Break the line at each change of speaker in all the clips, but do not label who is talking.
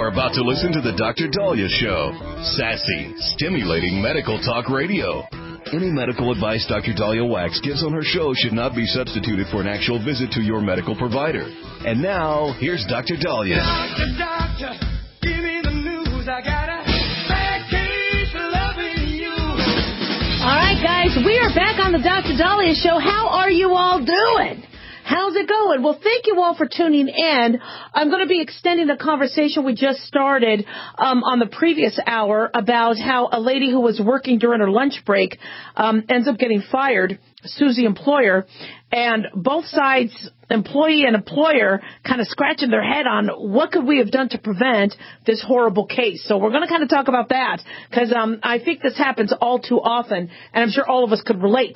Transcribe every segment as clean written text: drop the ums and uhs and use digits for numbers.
about to listen to the Dr. Dahlia Show. Sassy, stimulating medical talk radio. Any medical advice Dr. Dahlia Wax gives on her show should not be substituted for an actual visit to your medical provider. And now, here's Dr. Dahlia.
Doctor, give me the news. I got a bad case of loving you.
All right, guys, we are back on the Dr. Dahlia Show. How are you all doing? How's it going? Well, thank you all for tuning in. I'm going to be extending the conversation we just started on the previous hour about how a lady who was working during her lunch break ends up getting fired, sues the employer, and both sides, employee and employer, kind of scratching their head on what could we have done to prevent this horrible case. So we're going to kind of talk about that because I think this happens all too often, and I'm sure all of us could relate.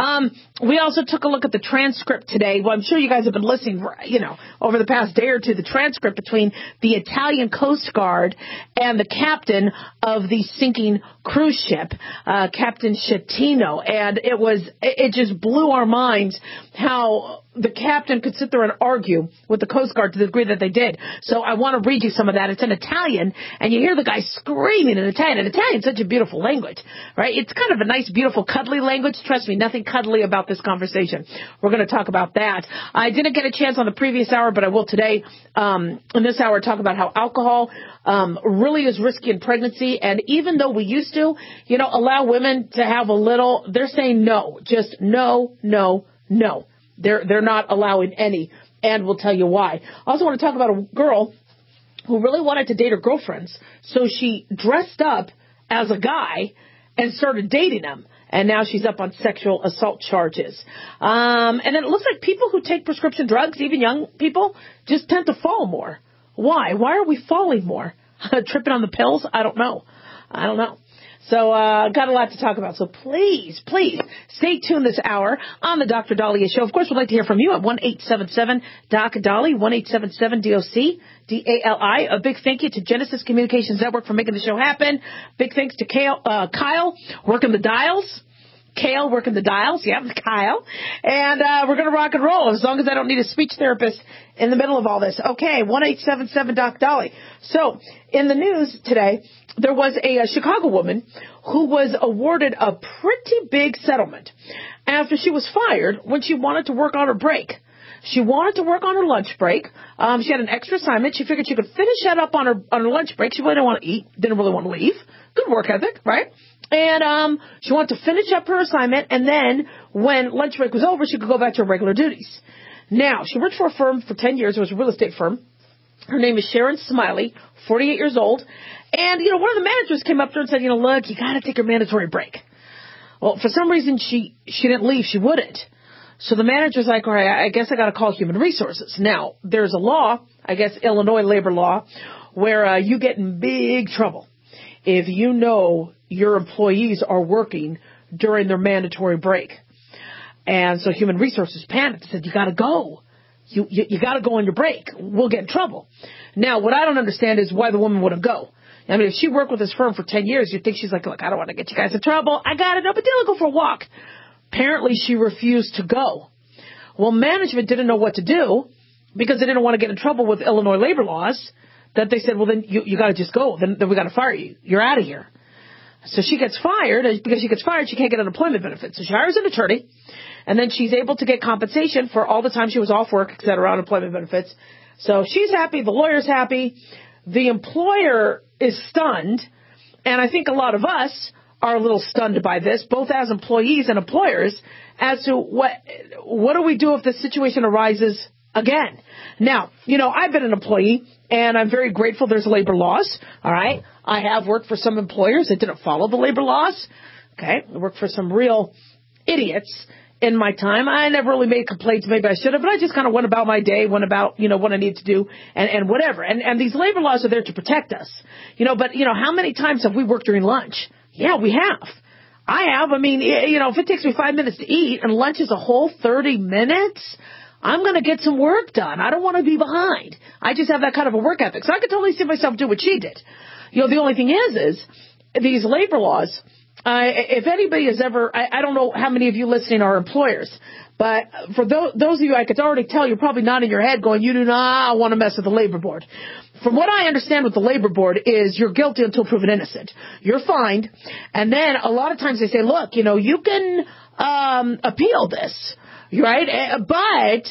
We also took a look at the transcript today. Well, I'm sure you guys have been listening, over the past day or two, the transcript between the Italian Coast Guard and the captain of the sinking cruise ship, Captain Schettino, and it just blew our minds how the captain could sit there and argue with the Coast Guard to the degree that they did. So I want to read you some of that. It's in Italian, and you hear the guy screaming in Italian. And Italian's such a beautiful language, right? It's kind of a nice, beautiful, cuddly language. Trust me, nothing cuddly about this conversation. We're going to talk about that. I didn't get a chance on the previous hour, but I will today. In this hour, talk about how alcohol really is risky in pregnancy. And even though we used to, allow women to have a little, they're saying no, just no, no, no. They're not allowing any, and we'll tell you why. I also want to talk about a girl who really wanted to date her girlfriends, so she dressed up as a guy and started dating him, and now she's up on sexual assault charges. And then it looks like people who take prescription drugs, even young people, just tend to fall more. Why? Why are we falling more? Tripping on the pills? I don't know. So, got a lot to talk about. So please stay tuned this hour on the Dr. Dahlia Show. Of course, we'd like to hear from you at 1-877-DOC-DALI, 1-877-DOC-DALI. A big thank you to Genesis Communications Network for making the show happen. Big thanks to Kyle, working the dials. Kale working the dials. Yep, Kyle. And we're going to rock and roll as long as I don't need a speech therapist in the middle of all this. Okay, 1-877-DOC-DALI. So, in the news today, there was a Chicago woman who was awarded a pretty big settlement after she was fired when she wanted to work on her break. She wanted to work on her lunch break. She had an extra assignment. She figured she could finish that up on her lunch break. She really didn't want to eat, didn't really want to leave. Good work ethic, right? And she wanted to finish up her assignment, and then when lunch break was over, she could go back to her regular duties. Now, she worked for a firm for 10 years. It was a real estate firm. Her name is Sharon Smiley, 48 years old. And, one of the managers came up to her and said, look, you got to take your mandatory break. Well, for some reason, she didn't leave. She wouldn't. So the manager's like, all right, I guess I got to call human resources. Now, there's a law, I guess Illinois labor law, where you get in big trouble if you know your employees are working during their mandatory break. And so human resources panicked and said, you got to go. You got to go on your break. We'll get in trouble. Now, what I don't understand is why the woman wouldn't go. I mean, if she worked with this firm for 10 years, you'd think she's like, look, I don't want to get you guys in trouble. I got it. No, but then I'll go for a walk. Apparently, she refused to go. Well, management didn't know what to do because they didn't want to get in trouble with Illinois labor laws, that they said, well, then you got to just go. Then we got to fire you. You're out of here. So she gets fired. Because she gets fired, she can't get unemployment benefits. So she hires an attorney, and then she's able to get compensation for all the time she was off work, et cetera, unemployment benefits. So she's happy. The lawyer's happy. The employer is stunned. And I think a lot of us are a little stunned by this, both as employees and employers, as to what do we do if this situation arises again? Now, I've been an employee, and I'm very grateful there's labor laws, all right? I have worked for some employers that didn't follow the labor laws, okay? I worked for some real idiots in my time. I never really made complaints. Maybe I should have, but I just kind of went about my day, went about, what I needed to do and whatever. And these labor laws are there to protect us, but, how many times have we worked during lunch? Yeah, we have. I have. I mean, if it takes me 5 minutes to eat and lunch is a whole 30 minutes, I'm going to get some work done. I don't want to be behind. I just have that kind of a work ethic. So I could totally see myself do what she did. The only thing is these labor laws, if anybody has ever, I don't know how many of you listening are employers, but for those of you, I could already tell you're probably nodding your head going, you do not want to mess with the labor board. From what I understand with the labor board is you're guilty until proven innocent. You're fined. And then a lot of times they say, look, you can appeal this, right? But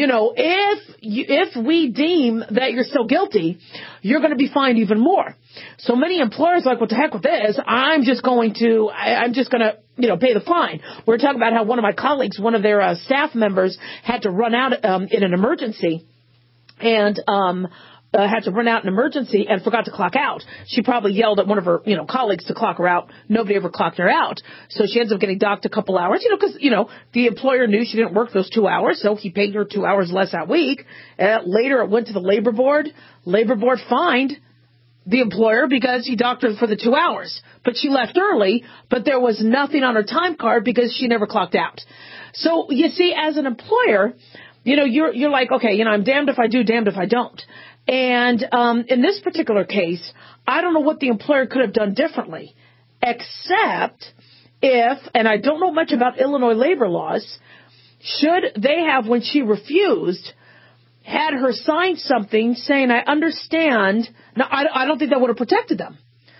if we deem that you're still guilty, you're going to be fined even more. So many employers are like, what the heck with this? I'm just going to pay the fine. We're talking about how one of my colleagues, one of their staff members had to run out in an emergency and forgot to clock out. She probably yelled at one of her, colleagues to clock her out. Nobody ever clocked her out. So she ends up getting docked a couple hours, because, the employer knew she didn't work those 2 hours, so he paid her 2 hours less that week. Later it went to the labor board. Labor board fined the employer because he docked her for the 2 hours. But she left early, but there was nothing on her time card because she never clocked out. So you see, as an employer, you're like, okay, I'm damned if I do, damned if I don't. And in this particular case, I don't know what the employer could have done differently, except if, and I don't know much about Illinois labor laws, should they have, when she refused, had her sign something saying, I understand. Now, I don't think that would have protected them.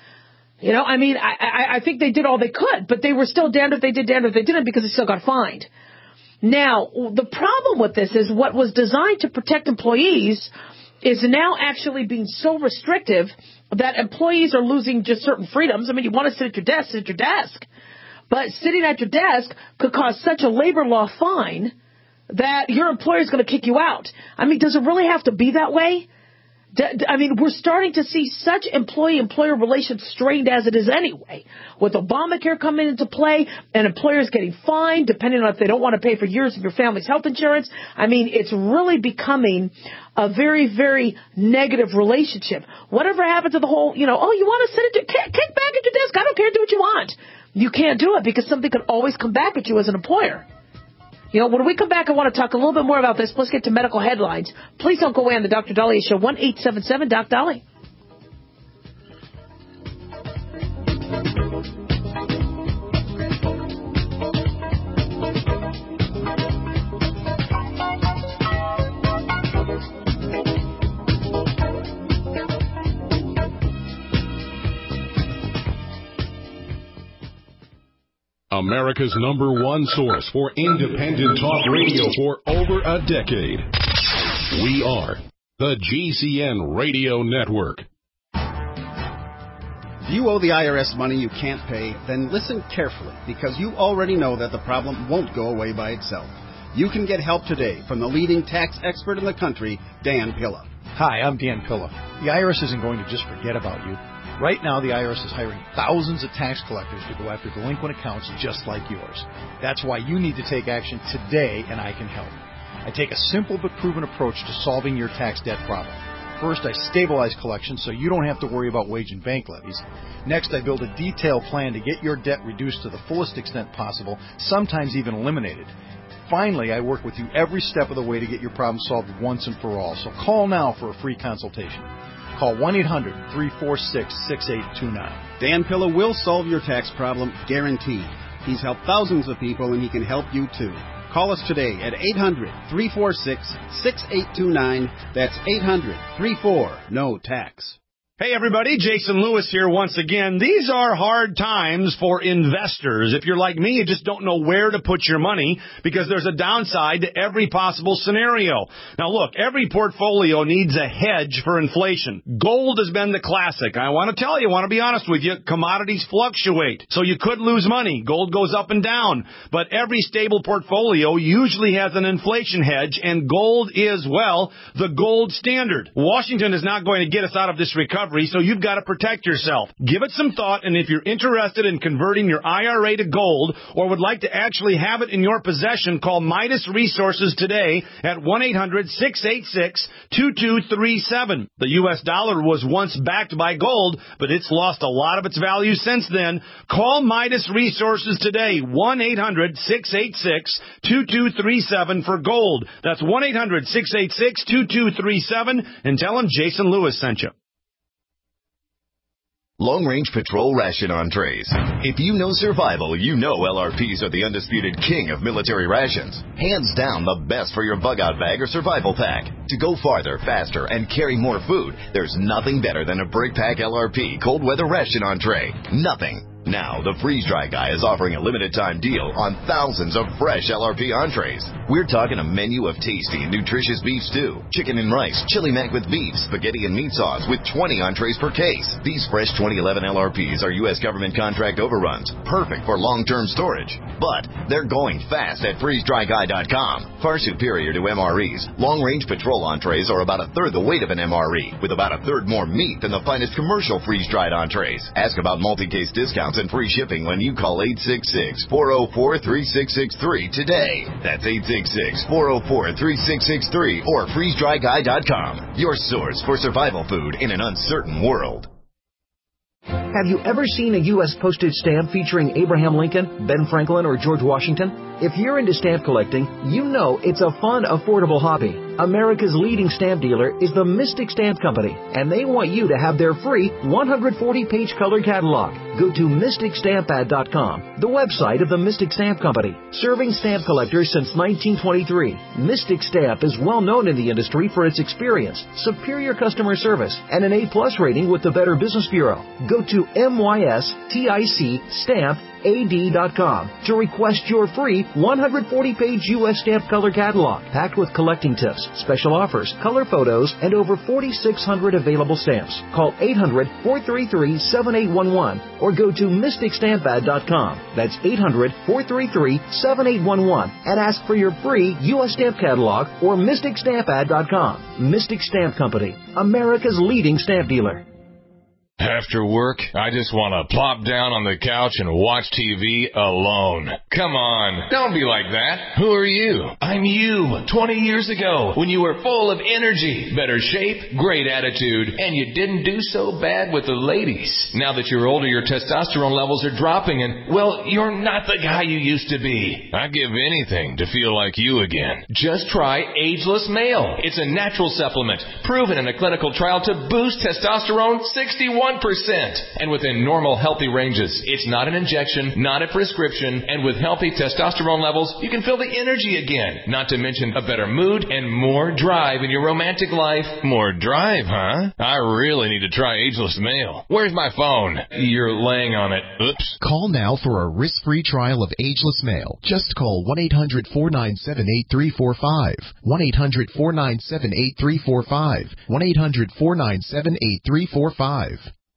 I think they did all they could, but they were still damned if they did, damned if they didn't, because they still got fined. Now, the problem with this is what was designed to protect employees is now actually being so restrictive that employees are losing just certain freedoms. You want to sit at your desk, sit at your desk. But sitting at your desk could cause such a labor law fine that your employer is going to kick you out. Does it really have to be that way? We're starting to see such employee-employer relations strained as it is anyway. With Obamacare coming into play and employers getting fined, depending on if they don't want to pay for years of your family's health insurance. It's really becoming a very, very negative relationship. Whatever happened to the whole, you want to sit at kick back at your desk. I don't care. Do what you want. You can't do it because something could always come back at you as an employer. When we come back, I want to talk a little bit more about this. Let's get to medical headlines. Please don't go away on the Dr. Daliah Show, 1-877-DOC-DOLLY.
America's #1 source for independent talk radio for over a decade. We are the GCN Radio Network.
If you owe the IRS money you can't pay, then listen carefully, because you already know that the problem won't go away by itself. You can get help today from the leading tax expert in the country, Dan Pilla.
Hi, I'm Dan Pilla. The IRS isn't going to just forget about you. Right now, the IRS is hiring thousands of tax collectors to go after delinquent accounts just like yours. That's why you need to take action today, and I can help. I take a simple but proven approach to solving your tax debt problem. First, I stabilize collections so you don't have to worry about wage and bank levies. Next, I build a detailed plan to get your debt reduced to the fullest extent possible, sometimes even eliminated. Finally, I work with you every step of the way to get your problem solved once and for all. So call now for a free consultation. Call 1-800-346-6829.
Dan Pilla will solve your tax problem, guaranteed. He's helped thousands of people, and he can help you too. Call us today at 800-346-6829. That's 800-34-NO-TAX.
Hey everybody, Jason Lewis here once again. These are hard times for investors. If you're like me, you just don't know where to put your money because there's a downside to every possible scenario. Now look, every portfolio needs a hedge for inflation. Gold has been the classic. I want to be honest with you, commodities fluctuate. So you could lose money. Gold goes up and down. But every stable portfolio usually has an inflation hedge, and gold is, the gold standard. Washington is not going to get us out of this recovery, so you've got to protect yourself. Give it some thought, and if you're interested in converting your IRA to gold or would like to actually have it in your possession, call Midas Resources today at 1-800-686-2237. The U.S. dollar was once backed by gold, but it's lost a lot of its value since then. Call Midas Resources today, 1-800-686-2237 for gold. That's 1-800-686-2237, and tell them Jason Lewis sent you.
Long Range Patrol Ration Entrees. If you know survival, you know LRPs are the undisputed king of military rations. Hands down the best for your bug-out bag or survival pack. To go farther, faster, and carry more food, there's nothing better than a Brick Pack LRP cold weather ration entree. Nothing. Now, the Freeze Dry Guy is offering a limited-time deal on thousands of fresh LRP entrees. We're talking a menu of tasty and nutritious beef stew, chicken and rice, chili mac with beef, spaghetti and meat sauce with 20 entrees per case. These fresh 2011 LRPs are U.S. government contract overruns, perfect for long-term storage. But they're going fast at freezedryguy.com. Far superior to MREs, long-range patrol entrees are about a third the weight of an MRE, with about a third more meat than the finest commercial freeze-dried entrees. Ask about multi-case discounts and free shipping when you call 866-404-3663 today. That's 866-404-3663 or freezedryguy.com. Your source for survival food in an uncertain world.
Have you ever seen a U.S. postage stamp featuring Abraham Lincoln, Ben Franklin, or George Washington? If you're into stamp collecting, you know it's a fun, affordable hobby. America's leading stamp dealer is the Mystic Stamp Company, and they want you to have their free 140-page color catalog. Go to MysticStampAd.com, the website of the Mystic Stamp Company. Serving stamp collectors since 1923, Mystic Stamp is well known in the industry for its experience, superior customer service, and an A+ rating with the Better Business Bureau. Go to MysticStampAd.com to request your free 140-page U.S. stamp color catalog, packed with collecting tips, special offers, color photos, and over 4,600 available stamps. Call 800-433-7811 or go to MysticStampAd.com. That's 800-433-7811 and ask for your free U.S. stamp catalog or MysticStampAd.com. Mystic Stamp Company, America's leading stamp dealer.
After work, I just want to plop down on the couch and watch TV alone. Come on, don't be like that. Who are you? I'm you 20 years ago when you were full of energy, better shape, great attitude, and you didn't do so bad with the ladies. Now that you're older, your testosterone levels are dropping and, well, you're not the guy you used to be. I'd give anything to feel like you again. Just try Ageless Male. It's a natural supplement proven in a clinical trial to boost testosterone 61%. And within normal, healthy ranges. It's not an injection, not a prescription, and with healthy testosterone levels, you can feel the energy again. Not to mention a better mood and more drive in your romantic life. More drive, huh? I really need to try Ageless Male. Where's my phone? You're laying on it. Oops.
Call now for a risk-free trial of Ageless Male. Just call 1-800-497-8345. 1-800-497-8345. 1-800-497-8345.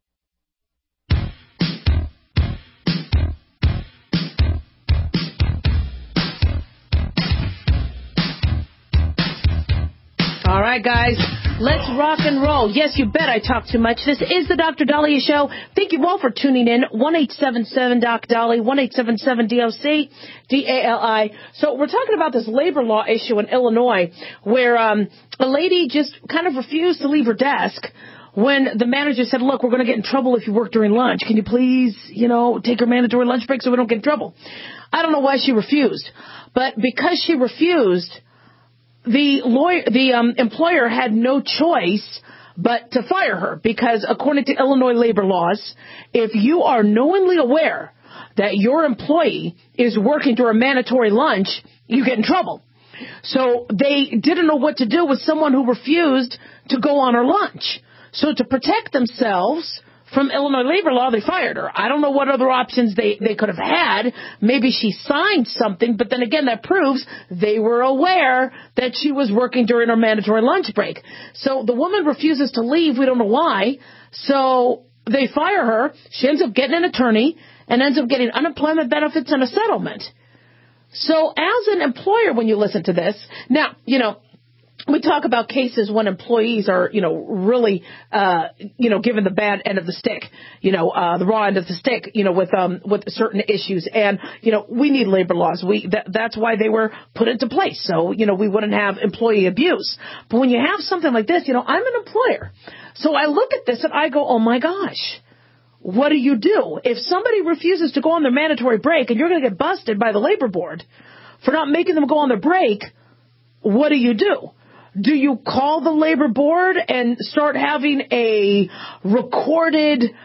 All right, guys, let's rock and roll. Yes, you bet I talk too much. This is the Dr. Dahlia Show. Thank you all for tuning in. 1-877-DOC-DALI, 1-877-DOC-DALI. So we're talking about this labor law issue in Illinois where a lady just kind of refused to leave her desk when the manager said, look, we're going to get in trouble if you work during lunch. Can you please, take your mandatory lunch break so we don't get in trouble? I don't know why she refused, but because she refused, the employer had no choice but to fire her because according to Illinois labor laws, if you are knowingly aware that your employee is working during a mandatory lunch, you get in trouble. So they didn't know what to do with someone who refused to go on her lunch. So to protect themselves from Illinois labor law, they fired her. I don't know what other options they could have had. Maybe she signed something, but then again, that proves they were aware that she was working during her mandatory lunch break. So the woman refuses to leave. We don't know why. So they fire her. She ends up getting an attorney and ends up getting unemployment benefits and a settlement. So as an employer, when you listen to this, now, we talk about cases when employees are, really, given the bad end of the stick, the raw end of the stick, with certain issues. And, we need labor laws. That's why they were put into place. So, we wouldn't have employee abuse. But when you have something like this, I'm an employer. So I look at this and I go, oh my gosh, what do you do? If somebody refuses to go on their mandatory break and you're going to get busted by the labor board for not making them go on their break, what do? Do you call the labor board and start having a recorded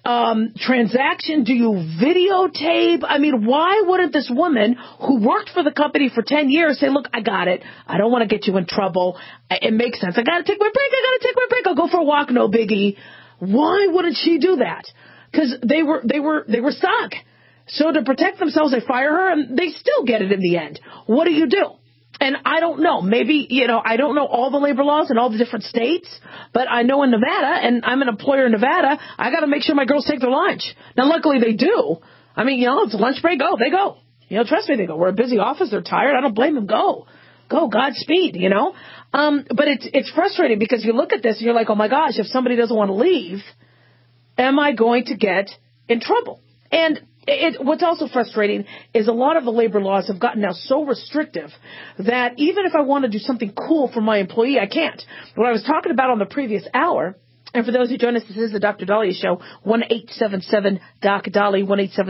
transaction? Do you videotape? I mean, why wouldn't this woman who worked for the company for 10 years say, look, I got it. I don't want to get you in trouble. It makes sense. I got to take my break. I'll go for a walk. No biggie. Why wouldn't she do that? Because they were stuck. So to protect themselves, they fire her, and they still get it in the end. What do you do? And I don't know. Maybe, I don't know all the labor laws in all the different states, but I know in Nevada, and I'm an employer in Nevada, I got to make sure my girls take their lunch. Now, luckily they do. I mean, it's a lunch break. Go. They go. Trust me, they go. We're a busy office. They're tired. I don't blame them. Go. Godspeed, But it's frustrating because you look at this and you're like, oh my gosh, if somebody doesn't want to leave, am I going to get in trouble? And what's also frustrating is a lot of the labor laws have gotten now so restrictive that even if I want to do something cool for my employee, I can't. What I was talking about on the previous hour, and for those who join us, this is the Dr. Dahlia Show, 1-877-DOC-DALI,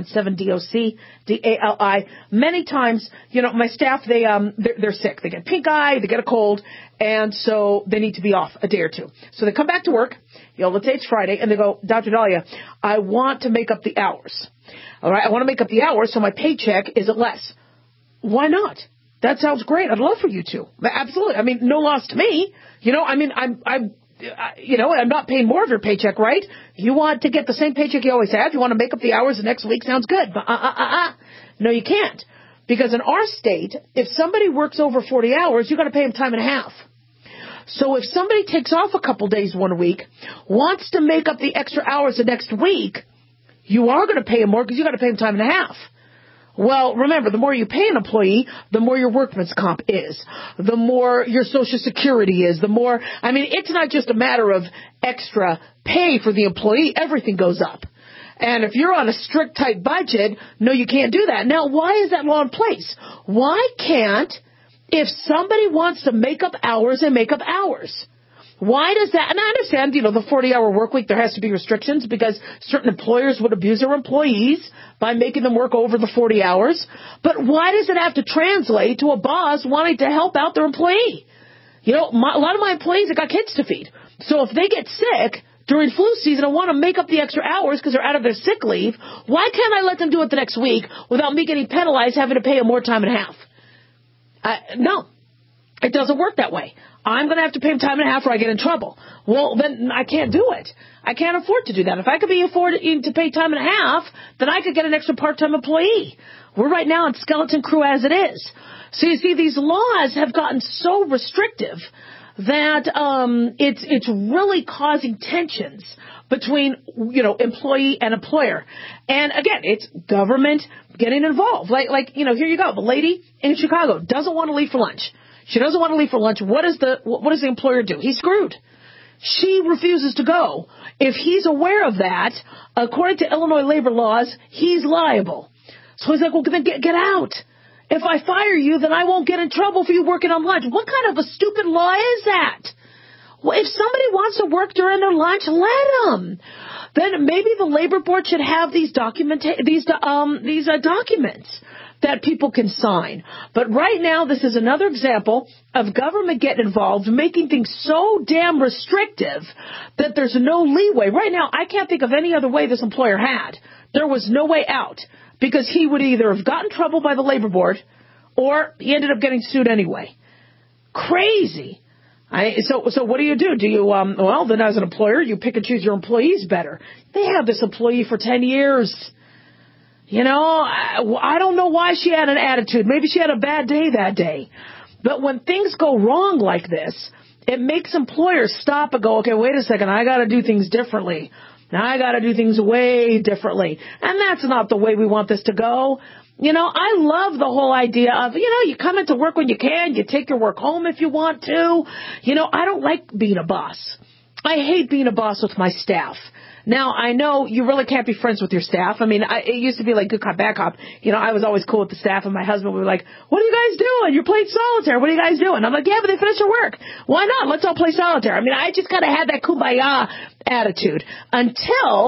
1-877-DOC-DALI. Many times, my staff, they're sick. They get pink eye, they get a cold, and so they need to be off a day or two. So they come back to work, let's say it's Friday, and they go, Dr. Dahlia, I want to make up the hours. All right, I want to make up the hours so my paycheck isn't less. Why not? That sounds great. I'd love for you to. Absolutely. I mean, no loss to me. I'm not paying more of your paycheck, right? You want to get the same paycheck you always have. You want to make up the hours the next week. Sounds good. But no, you can't. Because in our state, if somebody works over 40 hours, you got to pay them time and a half. So if somebody takes off a couple days one week, wants to make up the extra hours the next week, you are going to pay them more because you got to pay them time and a half. Well, remember, the more you pay an employee, the more your workman's comp is, the more your Social Security is, it's not just a matter of extra pay for the employee. Everything goes up. And if you're on a strict, tight budget, no, you can't do that. Now, why is that law in place? Why can't, if somebody wants to make up hours and make up hours? Why does that? And I understand, the 40-hour work week, there has to be restrictions because certain employers would abuse their employees by making them work over the 40 hours. But why does it have to translate to a boss wanting to help out their employee? A lot of my employees have got kids to feed. So if they get sick during flu season and want to make up the extra hours because they're out of their sick leave, why can't I let them do it the next week without me getting penalized having to pay them more time and a half? No, it doesn't work that way. I'm going to have to pay them time and a half or I get in trouble. Well, then I can't do it. I can't afford to do that. If I could afford to pay time and a half, then I could get an extra part-time employee. We're right now on skeleton crew as it is. So you see, these laws have gotten so restrictive that it's really causing tensions between, employee and employer. And again, it's government getting involved. Like here you go. The lady in Chicago doesn't want to leave for lunch. She doesn't want to leave for lunch. What does the employer do? He's screwed. She refuses to go. If he's aware of that, according to Illinois labor laws, he's liable. So he's like, well, then get out. If I fire you, then I won't get in trouble for you working on lunch. What kind of a stupid law is that? Well, if somebody wants to work during their lunch, let them. Then maybe the labor board should have these documents that people can sign. But right now, this is another example of government getting involved, making things so damn restrictive that there's no leeway. Right now, I can't think of any other way this employer had. There was no way out because he would either have gotten in trouble by the labor board or he ended up getting sued anyway. Crazy. So what do? Do you, then as an employer, you pick and choose your employees better. They have this employee for 10 years. I don't know why she had an attitude. Maybe she had a bad day that day. But when things go wrong like this, it makes employers stop and go, okay, wait a second, I got to do things differently. Now I got to do things way differently. And that's not the way we want this to go. I love the whole idea of, you come into work when you can, you take your work home if you want to. I don't like being a boss. I hate being a boss with my staff. Now, I know you really can't be friends with your staff. It used to be like good cop, bad cop. I was always cool with the staff, and my husband would be like, what are you guys doing? You're playing solitaire. What are you guys doing? I'm like, yeah, but they finished their work. Why not? Let's all play solitaire. I just kind of had that kumbaya attitude until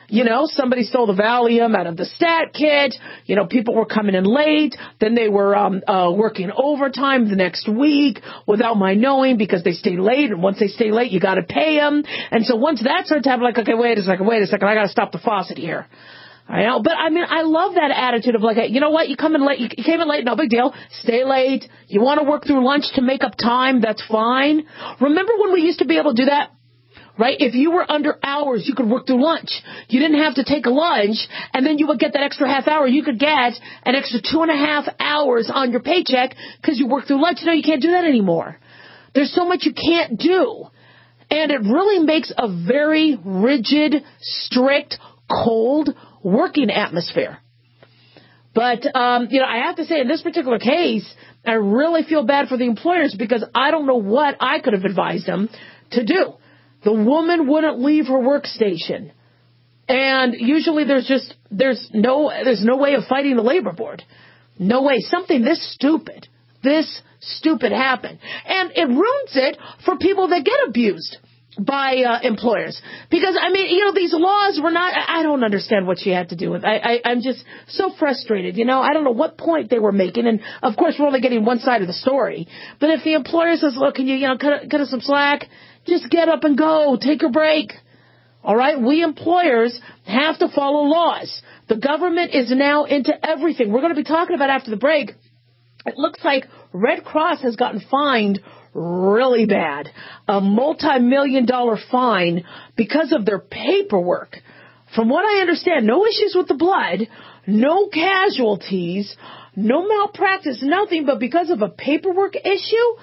Somebody stole the Valium out of the stat kit. People were coming in late. Then they were working overtime the next week without my knowing because they stay late. And once they stay late, you got to pay them. And so once that starts to happen, like, okay, wait a second, I got to stop the faucet here. I know, but I love that attitude of like, you know what, you come in late, you came in late, no big deal, stay late. You want to work through lunch to make up time, that's fine. Remember when we used to be able to do that? Right? If you were under hours, you could work through lunch. You didn't have to take a lunch, and then you would get that extra half hour. You could get an extra 2.5 hours on your paycheck because you worked through lunch. No, you can't do that anymore. There's so much you can't do. And it really makes a very rigid, strict, cold working atmosphere. But, I have to say in this particular case, I really feel bad for the employers because I don't know what I could have advised them to do. The woman wouldn't leave her workstation. And usually there's no way of fighting the labor board. No way. Something this stupid happened. And it ruins it for people that get abused by employers. Because, these laws were not, I don't understand what she had to do with. I'm just so frustrated. I don't know what point they were making. And, of course, we're only getting one side of the story. But if the employer says, look, can you, cut us some slack? Just get up and go. Take a break. All right? We employers have to follow laws. The government is now into everything. We're going to be talking about after the break. It looks like Red Cross has gotten fined really bad. A multi-million-dollar fine because of their paperwork. From what I understand, no issues with the blood, no casualties, no malpractice, nothing, but because of a paperwork issue,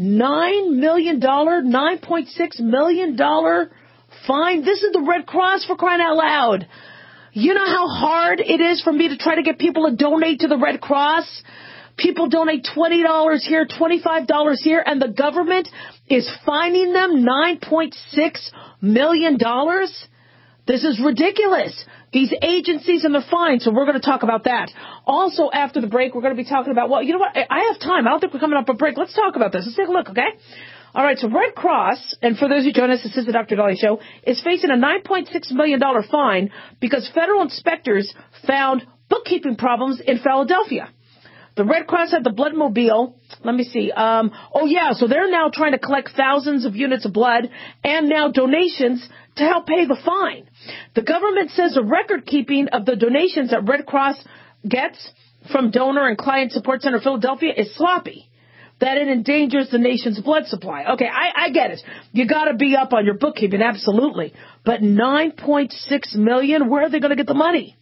$9.6 million fine. This is the Red Cross, for crying out loud. You know how hard it is for me to try to get people to donate to the Red Cross? People donate $20 here, $25 here, and the government is fining them $9.6 million? This is ridiculous. These agencies and the fines, so we're going to talk about that. Also, after the break, we're going to be talking about, well, you know what? I have time. I don't think we're coming up a break. Let's talk about this. Let's take a look, okay? All right, so Red Cross, and for those who join us, this is the Dr. Dahlia Show, is facing a $9.6 million fine because federal inspectors found bookkeeping problems in Philadelphia. The Red Cross had the blood mobile. Let me see. So they're now trying to collect thousands of units of blood and now donations to help pay the fine. The government says the record keeping of the donations that Red Cross gets from Donor and Client Support Center Philadelphia is sloppy, that it endangers the nation's blood supply. Okay, I get it. You got to be up on your bookkeeping, absolutely. But $9.6 million, where are they going to get the money?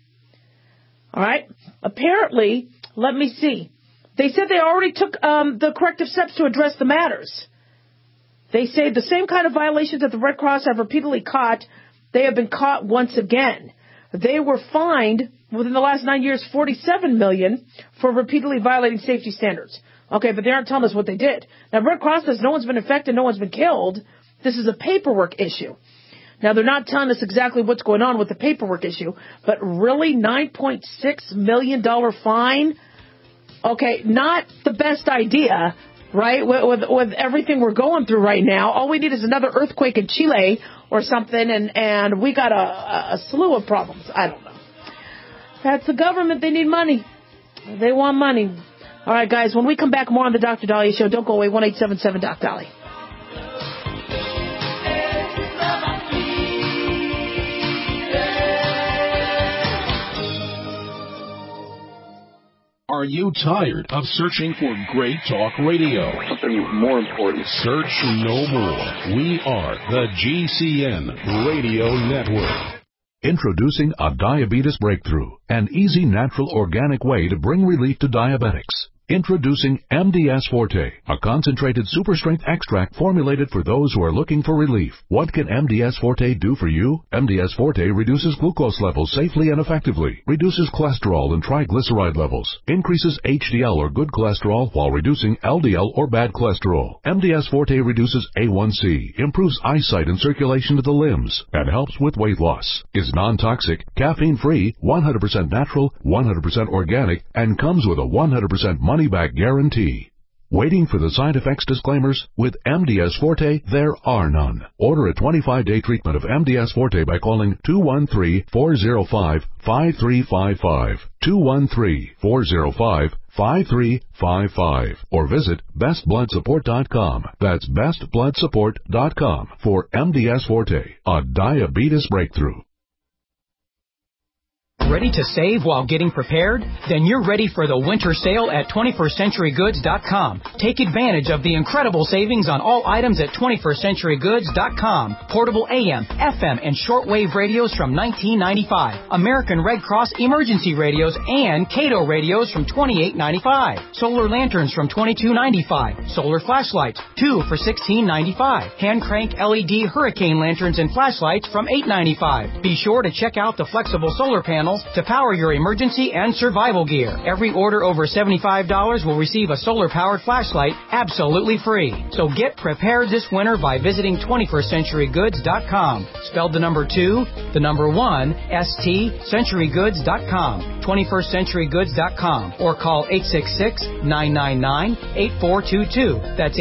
All right. Apparently, let me see. They said they already took the corrective steps to address the matters. They say the same kind of violations that the Red Cross have repeatedly caught, they have been caught once again. They were fined within the last 9 years $47 million for repeatedly violating safety standards. Okay, but they aren't telling us what they did. Now, Red Cross says no one's been infected, no one's been killed. This is a paperwork issue. Now, they're not telling us exactly what's going on with the paperwork issue, but really $9.6 million fine? Okay, not the best idea, right, with everything we're going through right now. All we need is another earthquake in Chile or something, and we got a slew of problems. I don't know. That's the government. They need money. They want money. All right, guys, when we come back, more on the Dr. Dahlia Show. Don't go away, 1-877-DOC-DALI.
Are you tired of searching for great talk radio?
Something more important.
Search no more. We are the GCN Radio Network.
Introducing a diabetes breakthrough, an easy, natural, organic way to bring relief to diabetics. Introducing MDS Forte, a concentrated super-strength extract formulated for those who are looking for relief. What can MDS Forte do for you? MDS Forte reduces glucose levels safely and effectively, reduces cholesterol and triglyceride levels, increases HDL or good cholesterol while reducing LDL or bad cholesterol. MDS Forte reduces A1C, improves eyesight and circulation to the limbs, and helps with weight loss. Is non-toxic, caffeine-free, 100% natural, 100% organic, and comes with a 100% money-back guarantee. Waiting for the side effects disclaimers? With MDS Forte, there are none. Order a 25-day treatment of MDS Forte by calling 213-405-5355. 213-405-5355. Or visit bestbloodsupport.com. That's bestbloodsupport.com for MDS Forte, a diabetes breakthrough.
Ready to save while getting prepared? Then you're ready for the winter sale at 21stCenturyGoods.com. Take advantage of the incredible savings on all items at 21stCenturyGoods.com. Portable AM, FM, and shortwave radios from $19.95. American Red Cross emergency radios and Cato radios from $28.95. Solar lanterns from $22.95. Solar flashlights, 2 for $16.95. Hand crank LED hurricane lanterns and flashlights from $8.95. Be sure to check out the flexible solar panels to power your emergency and survival gear. Every order over $75 will receive a solar-powered flashlight absolutely free. So get prepared this winter by visiting 21stCenturyGoods.com. Spelled the number 2, the number 1, ST, CenturyGoods.com. 21stCenturyGoods.com. Or call 866-999-8422. That's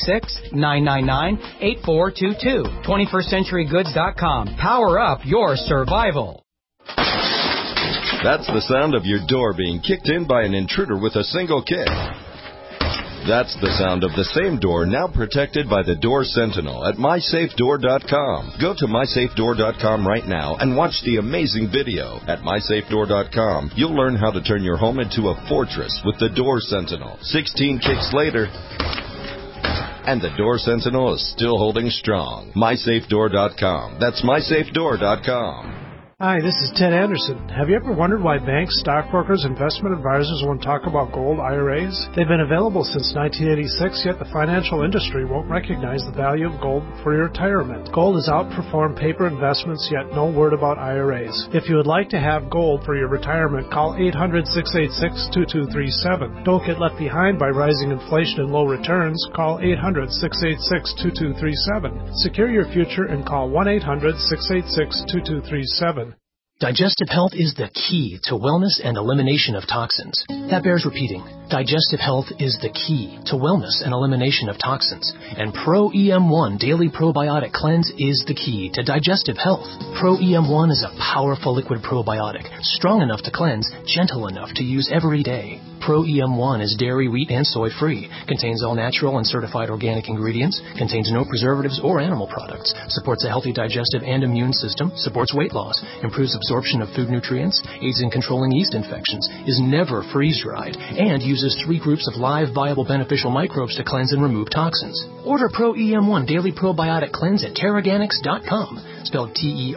866-999-8422. 21stCenturyGoods.com. Power up your survival.
That's the sound of your door being kicked in by an intruder with a single kick. That's the sound of the same door now protected by the Door Sentinel at MySafeDoor.com. Go to MySafeDoor.com right now and watch the amazing video. At MySafeDoor.com, you'll learn how to turn your home into a fortress with the Door Sentinel. 16 kicks later, and the Door Sentinel is still holding strong. MySafeDoor.com. That's MySafeDoor.com.
Hi, this is Ted Anderson. Have you ever wondered why banks, stockbrokers, investment advisors won't talk about gold IRAs? They've been available since 1986, yet the financial industry won't recognize the value of gold for your retirement. Gold has outperformed paper investments, yet no word about IRAs. If you would like to have gold for your retirement, call 800-686-2237. Don't get left behind by rising inflation and low returns. Call 800-686-2237. Secure your future and call 1-800-686-2237.
Digestive health is the key to wellness and elimination of toxins. That bears repeating. Digestive health is the key to wellness and elimination of toxins. And Pro-EM1 Daily Probiotic Cleanse is the key to digestive health. Pro-EM1 is a powerful liquid probiotic, strong enough to cleanse, gentle enough to use every day. Pro-EM1 is dairy, wheat, and soy-free, contains all natural and certified organic ingredients, contains no preservatives or animal products, supports a healthy digestive and immune system, supports weight loss, improves absorption of food nutrients, aids in controlling yeast infections, is never freeze-dried, and uses 3 groups of live, viable, beneficial microbes to cleanse and remove toxins. Order Pro-EM1 Daily Probiotic Cleanse at Teraganix.com, spelled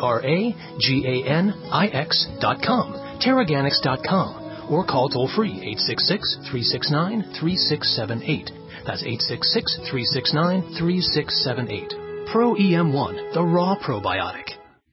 Teraganix.com, Teraganix.com. Or call toll-free 866-369-3678. That's 866-369-3678. Pro-EM1, the raw probiotic.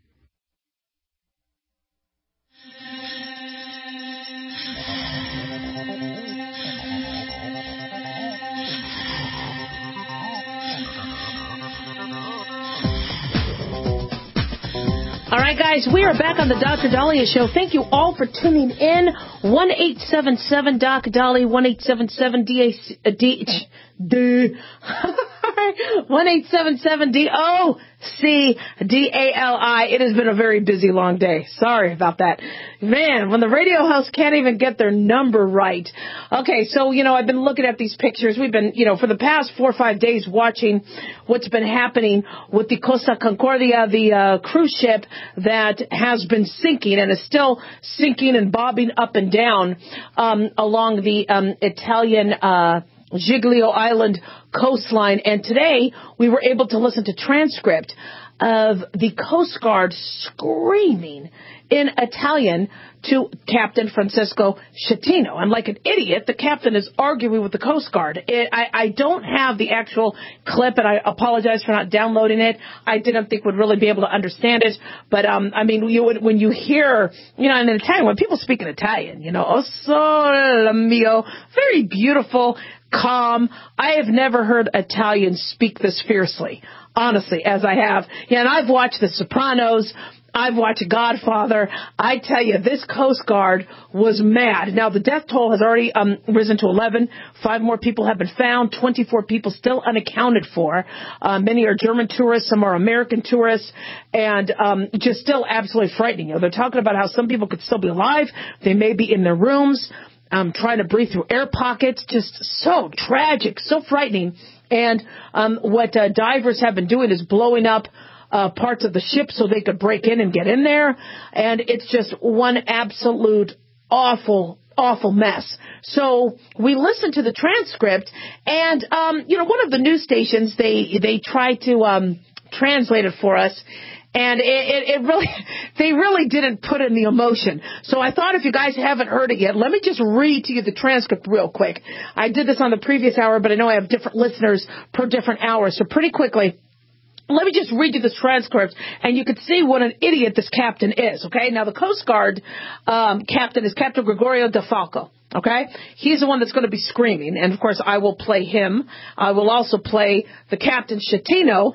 All right, guys, we are back on the Dr. Dahlia Show. Thank you all for tuning in. 1-877-DOC-DALI, 1-877-DOC-DALI. It has been a very busy, long day. Sorry about that. Man, when the radio host can't even get their number right. Okay, so, I've been looking at these pictures. We've been, for the past 4 or 5 days watching what's been happening with the Costa Concordia, the cruise ship that has been sinking and is still sinking and bobbing up and down along the Italian Giglio Island coastline. And today we were able to listen to transcript of the Coast Guard screaming in Italian to Captain Francesco Schettino. And like an idiot, the captain is arguing with the Coast Guard. I don't have the actual clip, and I apologize for not downloading it. I didn't think would really be able to understand it. But, when you hear, in Italian, when people speak in Italian, oh sole mio, very beautiful, calm. I have never heard Italians speak this fiercely, honestly, as I have. Yeah, and I've watched The Sopranos. I've watched Godfather. I tell you, this Coast Guard was mad. Now, the death toll has already risen to 11. 5 more people have been found. 24 people still unaccounted for. Many are German tourists. Some are American tourists. And just still absolutely frightening. You know, they're talking about how some people could still be alive. They may be in their rooms, trying to breathe through air pockets. Just so tragic, so frightening. And what divers have been doing is blowing up parts of the ship so they could break in and get in there. And it's just one absolute awful mess. So we listened to the transcript, and one of the news stations, they tried to translate it for us. And they really didn't put in the emotion. So I thought if you guys haven't heard it yet, let me just read to you the transcript real quick. I did this on the previous hour, but I know I have different listeners per different hour. So pretty quickly, let me just read you this transcript, and you can see what an idiot this captain is, okay? Now, the Coast Guard captain is Captain Gregorio De Falco, okay? He's the one that's going to be screaming, and, of course, I will play him. I will also play the Captain Schettino.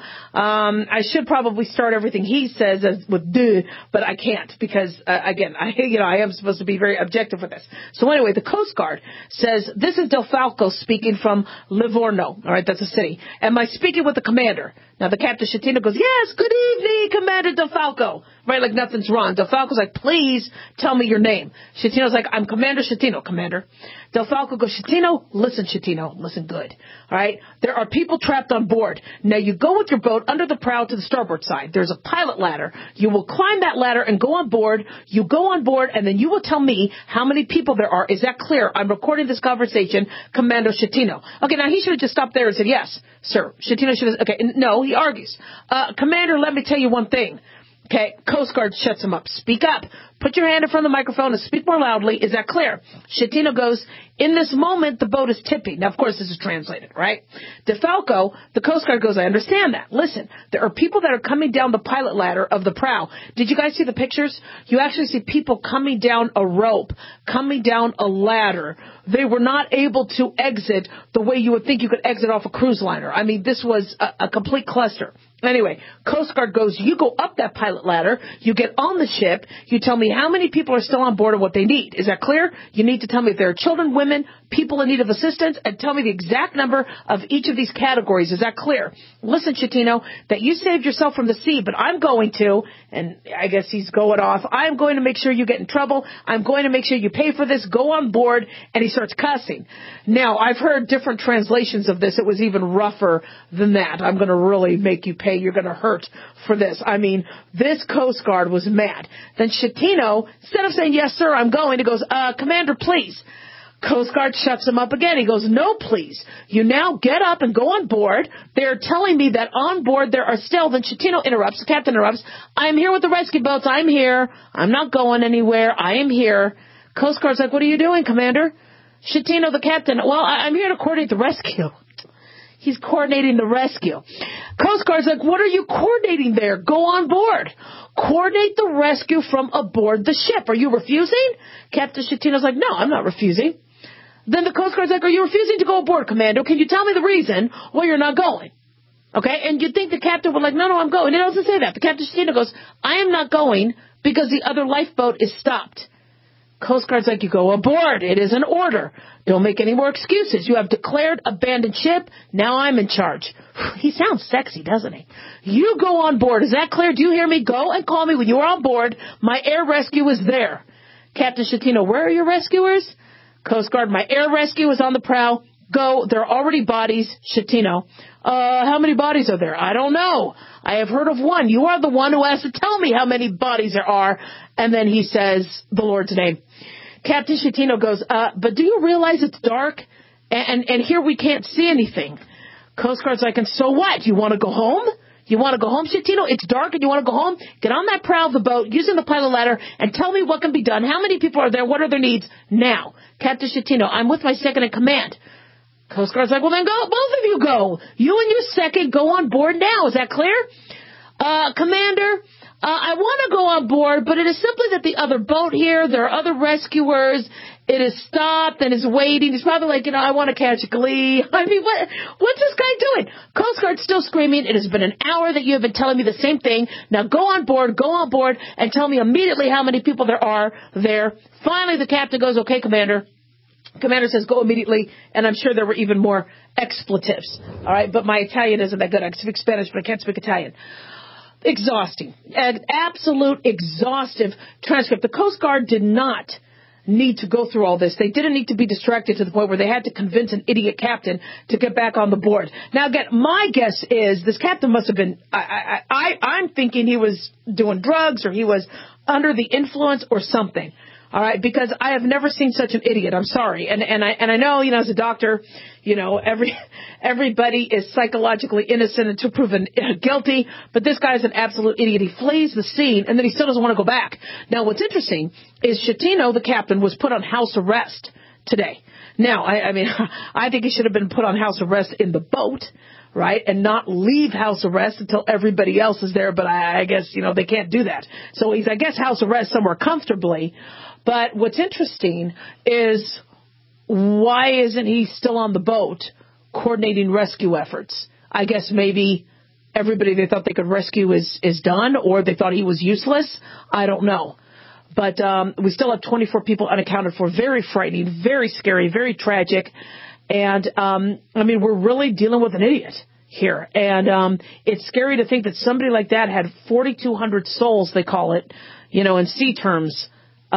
I should probably start everything he says with "de," but I can't because, again, I am supposed to be very objective with this. So, anyway, the Coast Guard says, this is Del Falco speaking from Livorno, all right? That's a city. Am I speaking with the commander? Now, the Captain Schettino goes, yes, good evening, Commander Del Falco. Right, like nothing's wrong. Del Falco's like, please tell me your name. Schettino's like, I'm Commander Schettino, Commander. Del Falco goes, Schettino, listen good. All right, there are people trapped on board. Now, you go with your boat under the prow to the starboard side. There's a pilot ladder. You will climb that ladder and go on board. You go on board, and then you will tell me how many people there are. Is that clear? I'm recording this conversation, Commander Schettino. Okay, now he should have just stopped there and said, yes, sir. Schettino should have, okay, no, he argues. Commander, let me tell you one thing. Okay, Coast Guard shuts him up. Speak up. Put your hand in front of the microphone and speak more loudly. Is that clear? Schettino goes, in this moment, the boat is tipping. Now, of course, this is translated, right? De Falco, the Coast Guard goes, I understand that. Listen, there are people that are coming down the pilot ladder of the prow. Did you guys see the pictures? You actually see people coming down a rope, coming down a ladder. They were not able to exit the way you would think you could exit off a cruise liner. I mean, this was a complete cluster. Anyway, Coast Guard goes, you go up that pilot ladder, you get on the ship, you tell me how many people are still on board and what they need. Is that clear? You need to tell me if there are children, women, people in need of assistance, and tell me the exact number of each of these categories. Is that clear? Listen, Schettino, that you saved yourself from the sea, but I'm going to, and I guess he's going off, I'm going to make sure you get in trouble. I'm going to make sure you pay for this. Go on board. And he starts cussing. Now, I've heard different translations of this. It was even rougher than that. I'm going to really make you pay. You're going to hurt for this. I mean, this Coast Guard was mad. Then Schettino, instead of saying, yes, sir, I'm going, he goes, Commander, please. Coast Guard shuts him up again. He goes, no, please. You now get up and go on board. They're telling me that on board there are still, then Schettino interrupts, the captain interrupts, I'm here with the rescue boats. I'm here. I'm not going anywhere. I am here. Coast Guard's like, what are you doing, Commander? Schettino, the captain, well, I'm here to coordinate the rescue. He's coordinating the rescue. Coast Guard's like, what are you coordinating there? Go on board. Coordinate the rescue from aboard the ship. Are you refusing? Captain Schettino's like, no, I'm not refusing. Then the Coast Guard's like, are you refusing to go aboard, Commando? Can you tell me the reason why you're not going? Okay, and you'd think the captain would like, no, I'm going. He doesn't say that. The Captain Schettino goes, I am not going because the other lifeboat is stopped. Coast Guard's like, you go aboard. It is an order. Don't make any more excuses. You have declared abandoned ship. Now I'm in charge. He sounds sexy, doesn't he? You go on board. Is that clear? Do you hear me? Go and call me when you are on board. My air rescue is there. Captain Schettino, where are your rescuers? Coast Guard, my air rescue is on the prow. Go. There are already bodies. Schettino, how many bodies are there? I don't know. I have heard of one. You are the one who has to tell me how many bodies there are. And then he says the Lord's name. Captain Schettino goes, but do you realize it's dark? And here we can't see anything. Coast Guard's like, and so what? You want to go home? You want to go home, Schettino? It's dark and you want to go home? Get on that prow of the boat using the pilot ladder and tell me what can be done. How many people are there? What are their needs? Now. Captain Schettino, I'm with my second in command. Coast Guard's like, well, then go. Both of you go. You and your second go on board now. Is that clear? Commander, I want to go on board, but it is simply that the other boat here, there are other rescuers. It is stopped and is waiting. He's probably like, I want to catch glee. I mean, what's this guy doing? Coast Guard's still screaming. It has been an hour that you have been telling me the same thing. Now go on board, and tell me immediately how many people there are there. Finally, the captain goes, okay, Commander. Commander says, go immediately, and I'm sure there were even more expletives. All right, but my Italian isn't that good. I can speak Spanish, but I can't speak Italian. Exhausting. An absolute exhaustive transcript. The Coast Guard did not need to go through all this. They didn't need to be distracted to the point where they had to convince an idiot captain to get back on the board. Now, again, my guess is this captain must have been, I'm thinking he was doing drugs or he was under the influence or something. All right, because I have never seen such an idiot. I'm sorry, and I know, as a doctor, everybody is psychologically innocent until proven guilty. But this guy is an absolute idiot. He flees the scene, and then he still doesn't want to go back. Now, what's interesting is Schettino, the captain, was put on house arrest today. Now, I mean, I think he should have been put on house arrest in the boat, right, and not leave house arrest until everybody else is there. But I guess, they can't do that. So he's, I guess, house arrest somewhere comfortably. But what's interesting is why isn't he still on the boat coordinating rescue efforts? I guess maybe everybody they thought they could rescue is done, or they thought he was useless. I don't know. But we still have 24 people unaccounted for. Very frightening, very scary, very tragic. And, we're really dealing with an idiot here. And it's scary to think that somebody like that had 4,200 souls, they call it, in sea terms,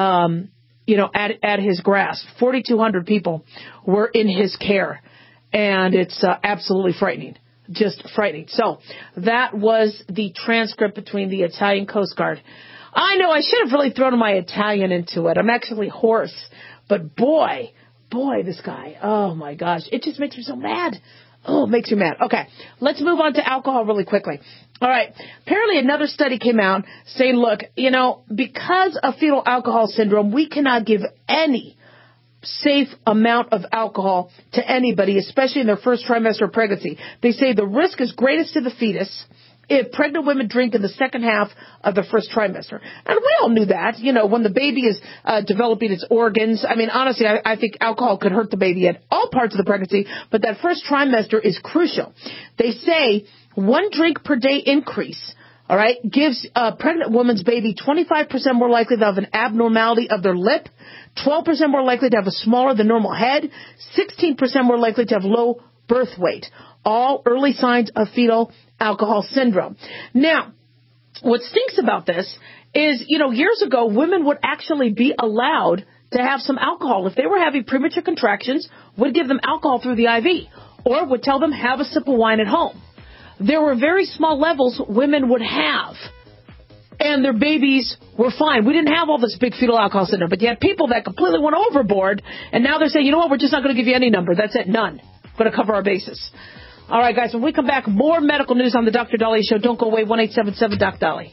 at his grasp. 4,200 people were in his care, and it's absolutely frightening, just frightening. So that was the transcript between the Italian Coast Guard. I know I should have really thrown my Italian into it. I'm actually hoarse, but boy, this guy, oh my gosh, it just makes me so mad. Oh, it makes me mad. Okay, let's move on to alcohol really quickly. All right, apparently another study came out saying, look, because of fetal alcohol syndrome, we cannot give any safe amount of alcohol to anybody, especially in their first trimester of pregnancy. They say the risk is greatest to the fetus if pregnant women drink in the second half of the first trimester. And we all knew that, when the baby is developing its organs. I mean, honestly, I think alcohol could hurt the baby at all parts of the pregnancy, but that first trimester is crucial. They say 1 drink per day increase, all right, gives a pregnant woman's baby 25% more likely to have an abnormality of their lip, 12% more likely to have a smaller than normal head, 16% more likely to have low birth weight. All early signs of fetal alcohol syndrome. Now, what stinks about this is, years ago, women would actually be allowed to have some alcohol. If they were having premature contractions, would give them alcohol through the IV, or would tell them, have a sip of wine at home. There were very small levels women would have, and their babies were fine. We didn't have all this big fetal alcohol syndrome, but you had people that completely went overboard, and now they're saying, you know what, we're just not going to give you any number. That's it, none. We're going to cover our bases. All right, guys, when we come back, more medical news on the Dr. Daliah Show. Don't go away, 1-877-DOC-DOLLY.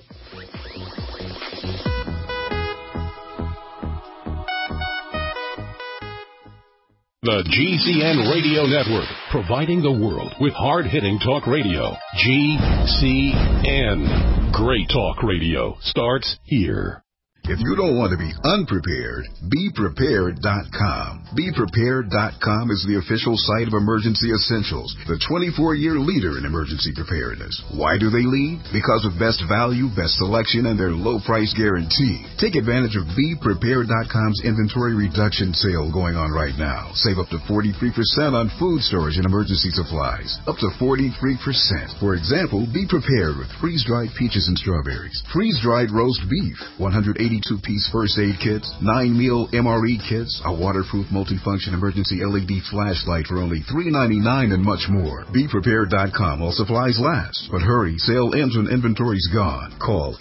The GCN Radio Network, providing the world with hard-hitting talk radio. GCN. Great talk radio starts here.
If you don't want to be unprepared, BePrepared.com. BePrepared.com is the official site of Emergency Essentials, the 24-year leader in emergency preparedness. Why do they lead? Because of best value, best selection, and their low price guarantee. Take advantage of BePrepared.com's inventory reduction sale going on right now. Save up to 43% on food storage and emergency supplies. Up to 43%. For example, be prepared with freeze-dried peaches and strawberries, freeze-dried roast beef, 182-piece first aid kits, 9-meal MRE kits, a waterproof multifunction emergency LED flashlight for only $3.99, and much more. BePrepared.com while supplies last. But hurry, sale ends when inventory's gone. Call